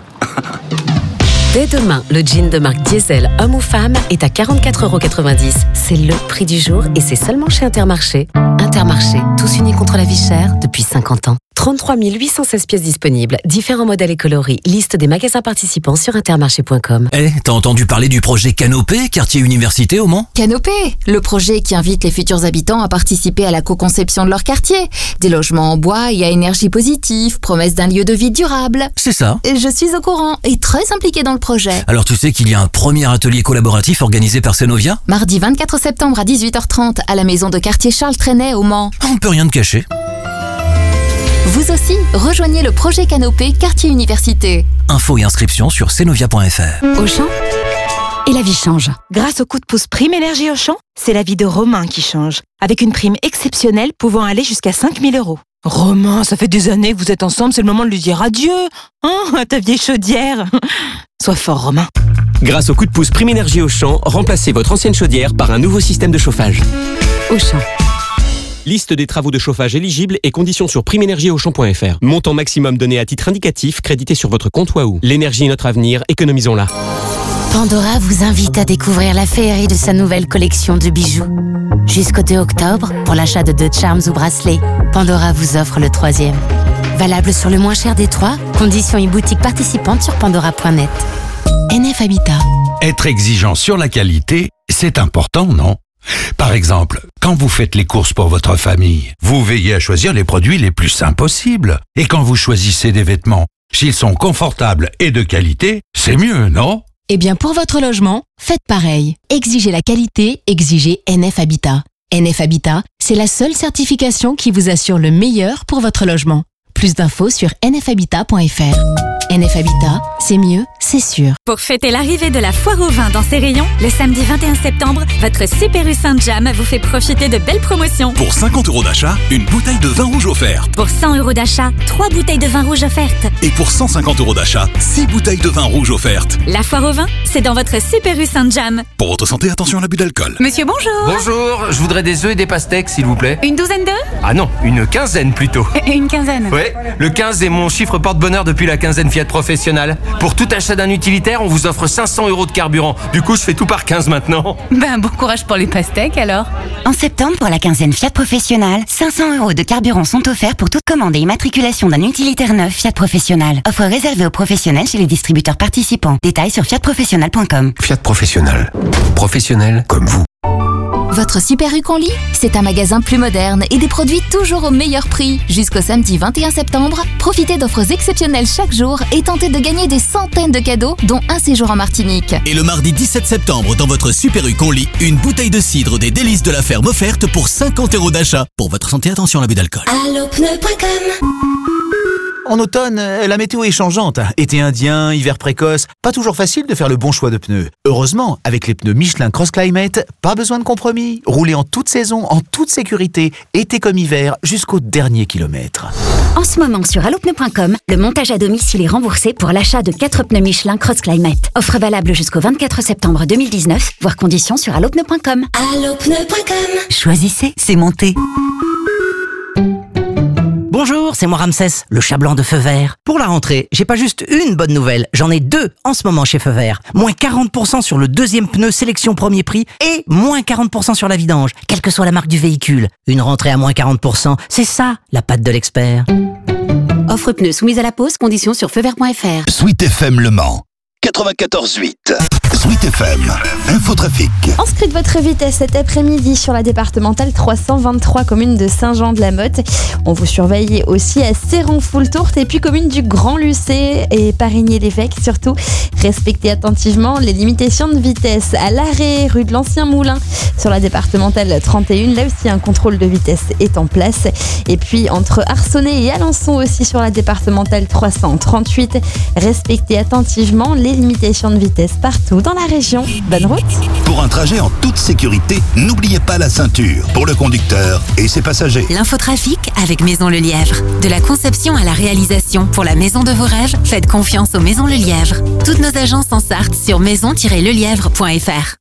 Dès demain, le jean de marque Diesel, homme ou femme, est à 44,90 €. C'est le prix du jour et c'est seulement chez Intermarché. Intermarché, tous unis contre la vie chère depuis 50 ans. 33 816 pièces disponibles, différents modèles et coloris. Liste des magasins participants sur intermarché.com. T'as entendu parler du projet Canopé, quartier université au Mans? Canopé, le projet qui invite les futurs habitants à participer à la co-conception de leur quartier. Des logements en bois et à énergie positive, promesse d'un lieu de vie durable. C'est ça. Je suis au courant et très impliquée dans le projet. Alors tu sais qu'il y a un premier atelier collaboratif organisé par Cenovia? Mardi 24 septembre à 18h30 à la maison de quartier Charles Trenet au Mans. On peut rien te cacher. Vous aussi, rejoignez le projet Canopé quartier université. Infos et inscriptions sur cenovia.fr. Auchan et la vie change. Grâce au coup de pouce Prime Énergie Auchan, c'est la vie de Romain qui change. Avec une prime exceptionnelle pouvant aller jusqu'à 5 000 €. Romain, ça fait des années que vous êtes ensemble, c'est le moment de lui dire adieu. Hein, à ta vieille chaudière. Sois fort, Romain. Grâce au coup de pouce Prime Énergie Auchan, remplacez votre ancienne chaudière par un nouveau système de chauffage. Auchan. Liste des travaux de chauffage éligibles et conditions sur primeenergieauchan.fr. Montant maximum donné à titre indicatif, crédité sur votre compte Wahoo. L'énergie est notre avenir, économisons-la. Pandora vous invite à découvrir la féerie de sa nouvelle collection de bijoux. Jusqu'au 2 octobre, pour l'achat de 2 charms ou bracelets, Pandora vous offre le 3e. Valable sur le moins cher des 3, conditions et boutiques participantes sur pandora.net. NF Habitat. Être exigeant sur la qualité, c'est important, non? Par exemple, quand vous faites les courses pour votre famille, vous veillez à choisir les produits les plus sains possibles. Et quand vous choisissez des vêtements, s'ils sont confortables et de qualité, c'est mieux, non? Eh bien, pour votre logement, faites pareil. Exigez la qualité, exigez NF Habitat. NF Habitat, c'est la seule certification qui vous assure le meilleur pour votre logement. Plus d'infos sur nfhabitat.fr. NF Habitat, c'est mieux, c'est sûr. Pour fêter l'arrivée de la foire au vin dans ses rayons, le samedi 21 septembre, votre Super U Saint-James vous fait profiter de belles promotions. Pour 50 € d'achat, une bouteille de vin rouge offerte. Pour 100 € d'achat, 3 bouteilles de vin rouge offertes. Et pour 150 € d'achat, 6 bouteilles de vin rouge offertes. La foire au vin, c'est dans votre Super U Saint-James. Pour votre santé, attention à l'abus d'alcool. Monsieur, bonjour. Bonjour, je voudrais des œufs et des pastèques, s'il vous plaît. Une douzaine d'œufs? Ah non, une quinzaine plutôt. Une quinzaine. Ouais, le 15 est mon chiffre porte-bonheur depuis la quinzaine Fiat professionnelle. Pour tout achat d'un utilitaire, on vous offre 500 € de carburant. Du coup, je fais tout par 15 maintenant. Ben, bon courage pour les pastèques alors. En septembre, pour la quinzaine Fiat Professional, 500 € de carburant sont offerts pour toute commande et immatriculation d'un utilitaire neuf Fiat Professional. Offre réservée aux professionnels chez les distributeurs participants. Détails sur fiatprofessionnel.com. Fiat Professional. Professionnel comme vous. Votre Super U Conlis, c'est un magasin plus moderne et des produits toujours au meilleur prix. Jusqu'au samedi 21 septembre, profitez d'offres exceptionnelles chaque jour et tentez de gagner des centaines de cadeaux, dont un séjour en Martinique. Et le mardi 17 septembre, dans votre Super U Conlis, une bouteille de cidre des délices de la ferme offerte pour 50 € d'achat. Pour votre santé, attention à l'abus d'alcool. Allopneu.com. En automne, la météo est changeante. Été indien, hiver précoce, pas toujours facile de faire le bon choix de pneus. Heureusement, avec les pneus Michelin Cross Climate, pas besoin de compromis. Roulez en toute saison, en toute sécurité, été comme hiver, jusqu'au dernier kilomètre. En ce moment, sur allopneu.com, le montage à domicile est remboursé pour l'achat de 4 pneus Michelin Cross Climate. Offre valable jusqu'au 24 septembre 2019, voire conditions sur allopneu.com. Allopneu.com. Choisissez, c'est monté. Bonjour, c'est moi Ramsès, le chat blanc de Feu Vert. Pour la rentrée, j'ai pas juste une bonne nouvelle, j'en ai deux en ce moment chez Feu Vert. Moins 40% sur le deuxième pneu sélection premier prix et moins 40% sur la vidange, quelle que soit la marque du véhicule. Une rentrée à moins 40%, c'est ça la patte de l'expert. Offre pneus soumise à la pause, conditions sur feuvert.fr. Sweet FM Le Mans 94.8. Sweet FM, Infotrafic. Inscrite votre vitesse cet après-midi sur la départementale 323, commune de Saint-Jean-de-la-Motte. On vous surveille aussi à Séran-Foultourte et puis commune du Grand-Lucé et Parigné-l'Évêque. Surtout, respectez attentivement les limitations de vitesse. À l'arrêt, rue de l'Ancien Moulin, sur la départementale 31, là aussi un contrôle de vitesse est en place. Et puis entre Arcenay et Alençon aussi sur la départementale 338, respectez attentivement les limitations de vitesse partout dans la région. Bonne route. Pour un trajet en toute sécurité, n'oubliez pas la ceinture pour le conducteur et ses passagers. L'infotrafic avec Maison Le Lièvre. De la conception à la réalisation pour la maison de vos rêves, faites confiance aux Maisons Le Lièvre. Toutes nos agences en Sarthe sur maison-lelièvre.fr.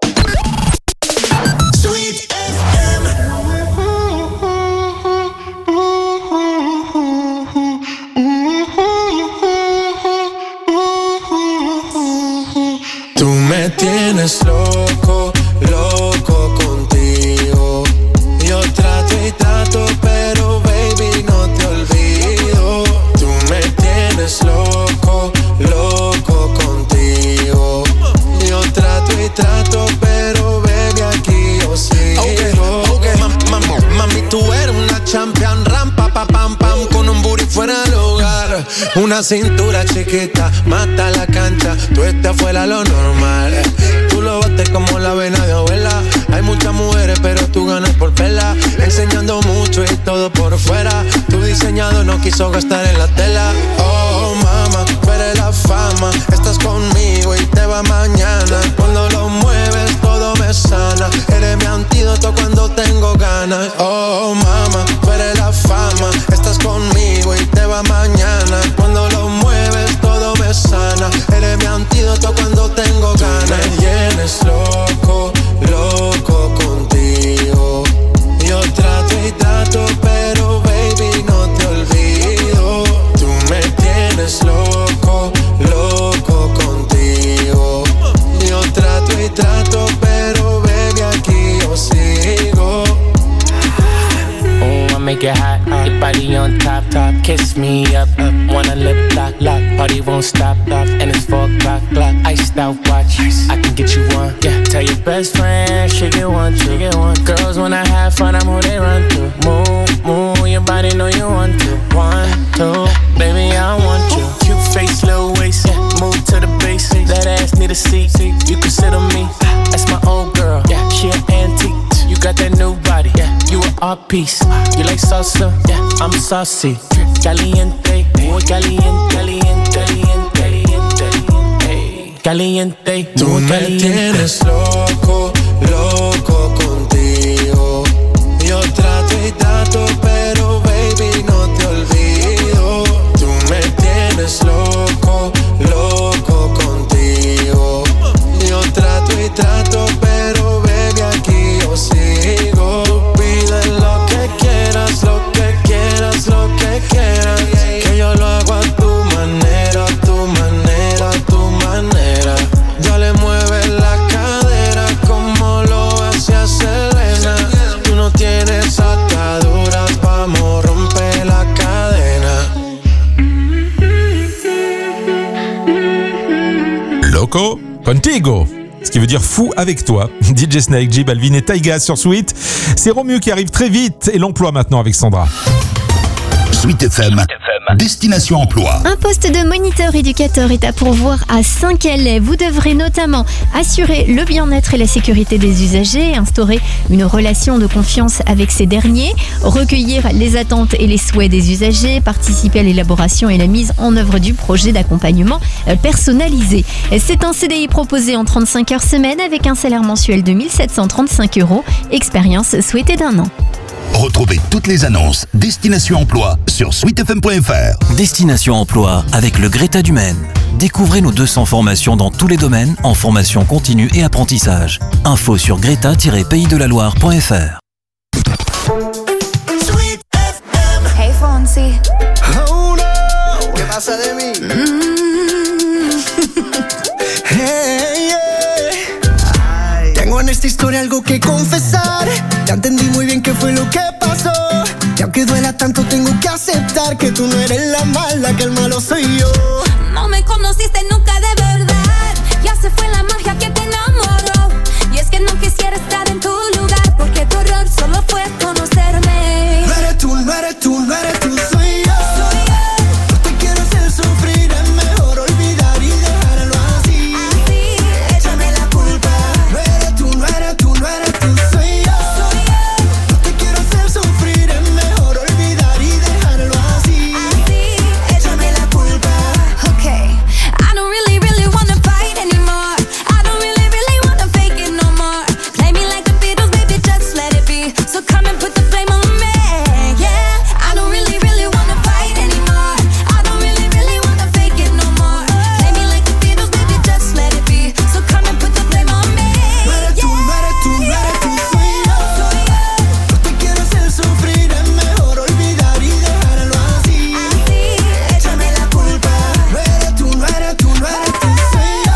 Tú me tienes loco, loco contigo. Yo trato y trato, pero baby no te olvido. Tú me tienes loco, loco contigo. Yo trato y trato, pero baby aquí yo sigo. Okay. Mami, tú eres una champion, rampa, pa, pam, pam, con un booty fuera del hogar. Una cintura chiquita, mata la cancha, tú estás fuera lo normal. Tú lo bates como la vena de abuela. Hay muchas mujeres, pero tú ganas por vela. Enseñando mucho y todo por fuera. Tu diseñador no quiso gastar en la tela. Oh, mama, tú eres la fama. Estás conmigo y te va mañana. Cuando lo mueves, todo me sana. Eres mi antídoto cuando tengo ganas. Oh, mama, tú eres la fama. Estás conmigo y te va mañana. Cuando lo mueves, todo me sana. Eres mi antídoto cuando tengo ganas. Tú me tienes loco, loco contigo. Yo trato y trato, pero baby no te olvido. Tú me tienes loco, loco contigo. Yo trato y trato, pero baby aquí yo sigo. Oh, I make it hot, your body on top, top. Kiss me up, up. Wanna lip lock, lock. Party won't stop, stop. And it's 4 o'clock, clock. Iced out watch, I can get you one. Yeah, tell your best friend, she get one, she get one. Girls wanna have fun, I'm who they run to. Move, move, your body know you want to. 1, 2, baby I want you. Cute face, little waist, yeah. Move to the base. That ass need a seat, you can sit on me. That's my old girl, yeah. She an antique. You got that new body, yeah. You an art piece. You like salsa, yeah. I'm saucy. Caliente, muy caliente, caliente, caliente, caliente, caliente. Tú me tienes loco, loco contigo. Yo trato y trato, pero baby no te olvido. Tú me tienes loco, loco contigo. Yo trato y trato, pero baby aquí yo sigo. Tú pides lo que quieras, lo que quieras, lo que quieras. Que yo lo hago a tu manera, a tu manera, a tu manera. Loco Contigo, ce qui veut dire fou avec toi. DJ Snake, J Balvin et Tyga sur Sweet. C'est Romu qui arrive très vite et l'emploi maintenant avec Sandra. Sweet FM, Destination Emploi. Un poste de moniteur éducateur est à pourvoir à Saint-Calais. Vous devrez notamment assurer le bien-être et la sécurité des usagers, instaurer une relation de confiance avec ces derniers, recueillir les attentes et les souhaits des usagers, participer à l'élaboration et la mise en œuvre du projet d'accompagnement personnalisé. C'est un CDI proposé en 35 heures semaine avec un salaire mensuel de 1 735 €, expérience souhaitée d'1 an. Retrouvez toutes les annonces Destination Emploi sur sweetfm.fr. Destination Emploi avec le Greta du Maine. Découvrez nos 200 formations dans tous les domaines en formation continue et apprentissage. Info sur greta-paysdelaloire.fr. Hey Fonsi. Oh no, ¿qué pasa de mí? Hey, yeah. Tengo en esta historia algo que confesar. Ya entendí muy bien qué fue lo que pasó. Y aunque duela tanto tengo que aceptar que tú no eres la mala, que el malo soy yo. No me conociste nunca de verdad. Ya se fue la magia que te enamoró. Y es que no quisiera estar en tu lugar, porque tu error solo fue conocerme. No eres tú, no eres tú, no eres tú, soy yo. No te quiero hacer sufrir, es mejor olvidar y dejarlo así. Échame la culpa. No eres tú, no eres tú, no eres tú, soy yo. No te quiero hacer sufrir, es mejor olvidar y dejarlo así. Échame la culpa. Okay, I don't really wanna fight anymore. I don't really wanna fake it no more. Play me like the Beatles, baby, just let it be. So come and put the blame on me, yeah. I don't really wanna fight anymore. I don't really wanna fake it no more. Play me like the Beatles, baby, just let it be. So come and put the blame on me. No eres tú, no eres tú, no eres tú, soy yo. No te quiero hacer sufrir, es mejor olvidar y dejarlo así. Échame la culpa. No eres tú, no eres tú, no eres tú, soy yo.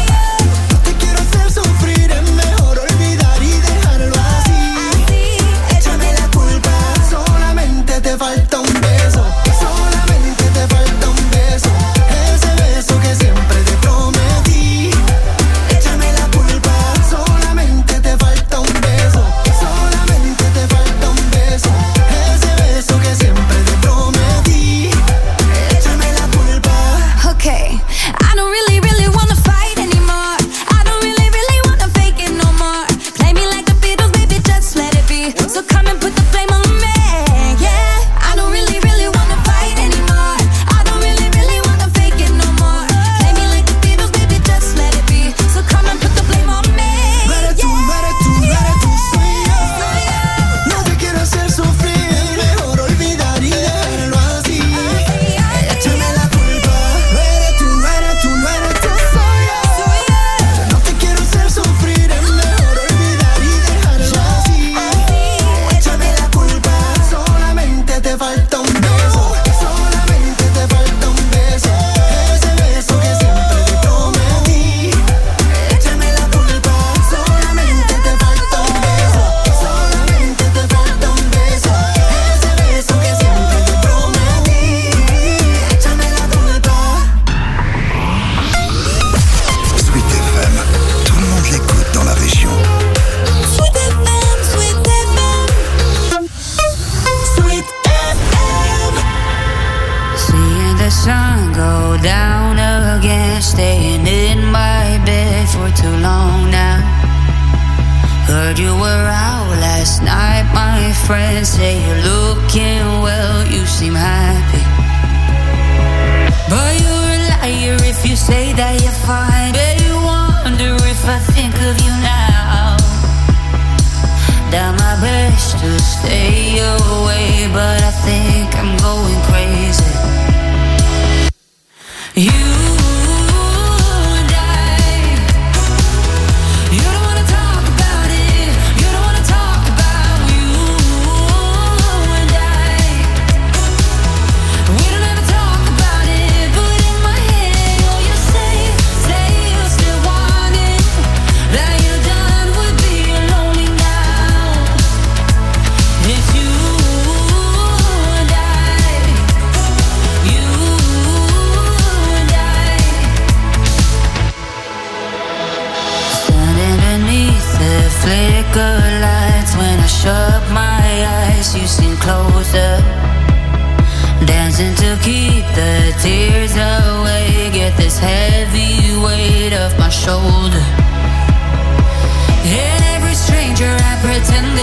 No te quiero hacer sufrir, es mejor olvidar y dejarlo así. Échame la culpa. Solamente te falta un beso. Solamente te falta un beso. Ese beso que siempre te prometí. Échame la culpa. Solamente te falta un beso. Solamente te falta un beso. Ese beso que siempre te prometí. Échame la culpa. Okay, I don't really wanna fight anymore. I don't really wanna fake it no more. Play me like the Beatles, baby, just let it be. So come and put the blame on me, yeah. I don't really wanna fight anymore. I don't really wanna fake it no more. Play me like the Beatles, baby, just let it be. So come and put the blame on me. No eres tú, no eres tú, no eres tú, soy yo. No te quiero hacer sufrir, mejor olvidar y dejarlo así. Échame la culpa. No eres tú, no eres tú, no eres tú, soy yo. No te quiero hacer sufrir, es mejor olvidar y dejarlo así. Échame la culpa. Solamente te falta un beso. Solamente te falta un beso. Ese beso que siempre te prometí. Échame la culpa. Solamente te falta un beso. Solamente te falta un beso. Ese beso que siempre te prometí. Échame la culpa. Sweet FM, tout le monde l'écoute dans la région. Sweet FM, Sweet FM. Sweet FM. Seeing the sun go down again, staying in my bed for too long now. Heard you were out last night, my friend say you're looking well, you seem happy. But you're a liar if you say that you're fine. Bet you wonder if I think of you now. Done my best to stay away, but I think I'm going crazy. You and I, you don't wanna talk about it. You don't wanna talk about you and I. We don't ever talk about it, but in my head, oh, you say you still want it. That you're done with being lonely now. It's you. weight of my shoulder. And every stranger I pretend